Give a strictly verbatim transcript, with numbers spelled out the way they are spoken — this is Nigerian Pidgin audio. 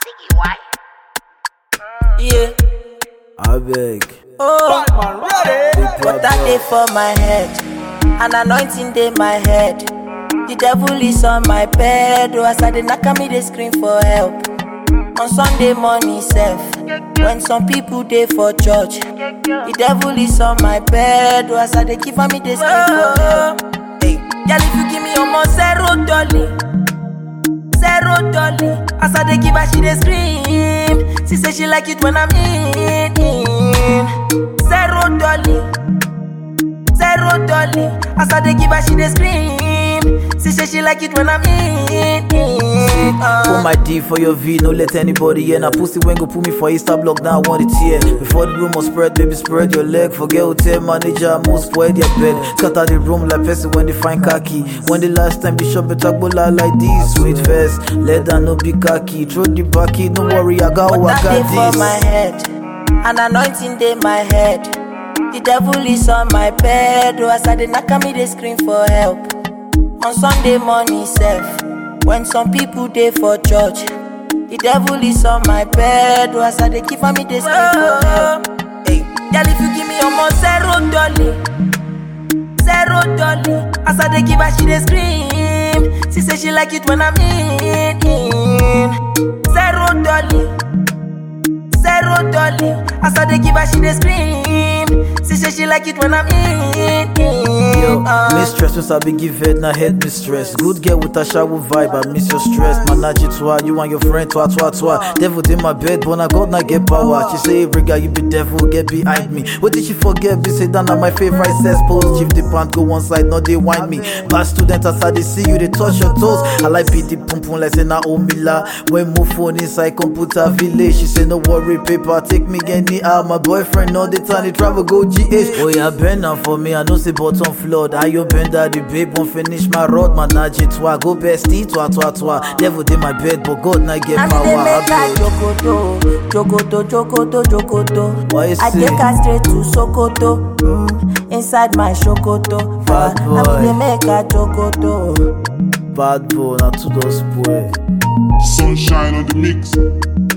Ziggy, why? Yeah. I beg. Oh, Batman ready. water dey for my head, an anointing dey my head. The devil is on my bed, oh, as I dey knock me dey scream for help. On Sunday morning sef, when some people dey for church, the devil is on my bed, oh, as I dey give me dey scream for help. Hey, girl, if you give me almost zero dolly, zero dolly, as I dey give her she dey scream. She say she like it when I'm in, in. Zero dolly, zero dolly, as I dey give her she dey scream. She say she like it when I'm in, in. Uh. Put my D for your V, no let anybody in. A pussy when go put me for Insta block, now I want it here. Before the rumor spread, baby spread your leg. Forget hotel manager, most spoil their bed. Scatter the room like person when they find khaki. When the last time you shop a bola like this, sweet first, let that no be khaki. Throw the backy, no worry, I got what I got this. For my head, an anointing dey my head. The devil is on my bed, oh, as I dey knock me dey scream for help. On Sunday morning sef, when some people dey for church, the devil is on my bed, oh, as I dey give me dey scream for help. Hey, girl, if you give me almost zero dolly, zero dolly, as I dey give her she dey scream. She say she like it when I'm in, in. Zero dolly, zero dolly, as I dey give her she dey scream. She say she like it when I'm in, in. Yo, uh. mistress, since I be give head, now head mistress. Good girl with a shower vibe, I miss your stress. Manage it twa, you and your friend twa twa twa. Devil in my bed, but I got not get power. She say every guy you be devil, get behind me. What did she forget? Be say that na my favorite sex pose. If the pant go one side, not they wind me. Bad student, as I they see you, they touch your toes. I like beat the pum pum like say na omila. When move phone inside computer village, she say no worry, paper take me any out. My boyfriend all the time, they travel go G H. Oh yeah, bend now for me, I know say bottom flood. I you bend that the babe won't finish my road. Manage it twa, go bestie twa twa twa. Devil in my bed, but God not get And power. they make her I jokoto, jokoto, jokoto, jokoto. What you I say? take her straight to Sokoto, mm, inside my Shokoto. Bad Uh, boy. I mean they make her jokoto. bad boy, now to those boy. Sunshine on the mix.